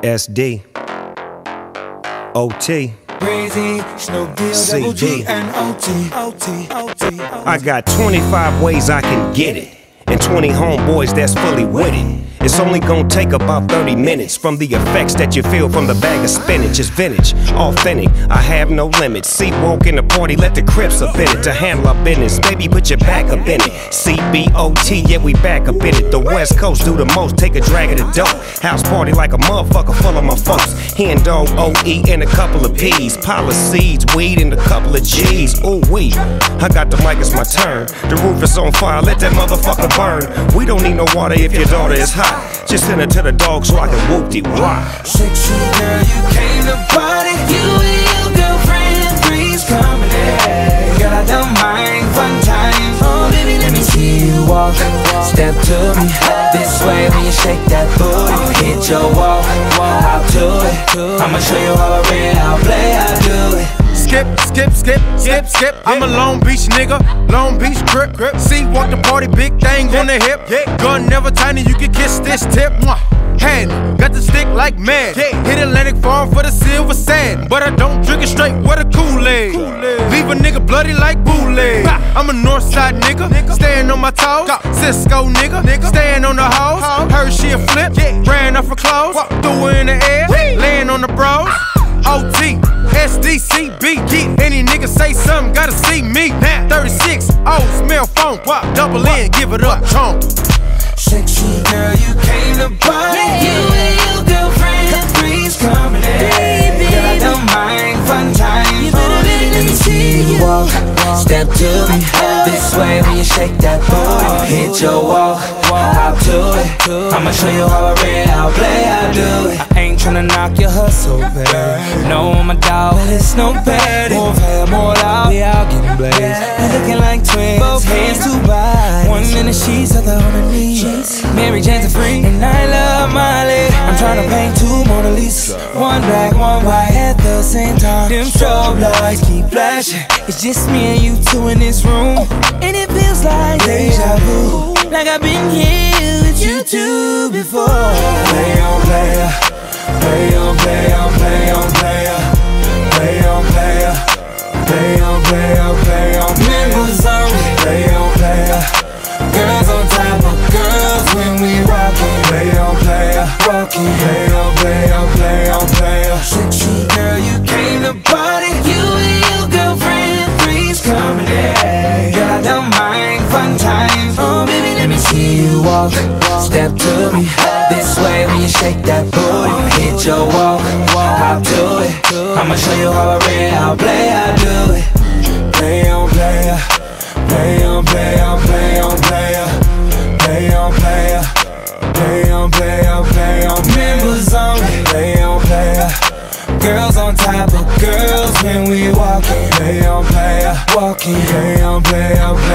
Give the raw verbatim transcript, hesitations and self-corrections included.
S D, O T, Breezy, Snoop Deal, Double G, and O T, O T, O T. I got twenty-five ways I can get it, and twenty homeboys that's fully with it. It's only gonna take about thirty minutes from the effects that you feel from the bag of spinach. It's vintage, authentic, I have no limits. See, walk in the party, let the Crips up in it to handle our business. Baby, put your back up in it. C B O T, yeah, we back up in it. The West Coast do the most, take a drag of the dope. House party like a motherfucker full of my folks. Hen dog, O E, and a couple of P's. Pile of seeds, weed, and a couple of G's. Ooh, wee, I got the mic, it's my turn. The roof is on fire, let that motherfucker burn. We don't need no water if your daughter is hot. Just send her to the dog so I can whoop-de-wah. Sexy girl, you came to party. You and your girlfriend, three's coming in. Girl, I don't mind fun times. Oh, baby, let me see you walk. Step to me this way when you shake that booty. Hit your wall, hop to it. I'ma show you how I read, how I play, how I do it. Skip, skip, skip, skip, skip. I'm a Long Beach nigga, Long Beach grip, grip. See, walk the party, big thing on the hip. Gun never tiny, you can kiss this tip. Hand, got the stick like mad. Hit Atlantic Farm for the silver sand, but I don't drink it straight with a Kool-Aid. Leave a nigga bloody like Bootleg. I'm a Northside nigga, staying on my toes. Cisco nigga, staying on the hoes. Heard she a flip, ran off her clothes, threw her in the air, laying on the bros. O T, S D C B, get any nigga say something, gotta see me. thirty-six, oh, smell phone, double in, give it up, chomp. Sexy girl, you came to party. Yeah. You and your girlfriend, three's coming in. Girl, I don't mind fun times. You better really let me see you walk. Step to me this way when you shake that booty. Hit your wall, hop to it. I'ma show you how I read, how I play, how I do it. I ain't tryna knock your hustle, baby. No, I'm a dog, but it's no bad. More fair, more loud, we all getting blazed. And looking like twins, both hands to buy. One in the sheets, other on the knees. Mary Jane's a freak, and I love Miley. I'm tryna paint two Mona Lisa, one black, one white at the same time. Them strobe lights keep flashing. It's just me and you two in this room, and it feels like deja vu. Like I've been here with you two before. Play on player, play on player, play on player, play on player, play on player, play on player. Members only, play on player. Girls on top of girls when we rockin'. Play on player, rockin'. Play on player, play on player. Sexy girl, you came to party. You and your girlfriend, three's coming in. Girl, I don't mind fun times. Oh, baby, let me see you walk. Step to me this way when you shake that booty. Hit your wall, hop to it. I'ma show you how I read, how I play, how I do it. Play on player, play on player, play on player, play on player, play on player, play on members only, play on player. Girls on top of girls when we walkin', play on player, walking, play on player, play.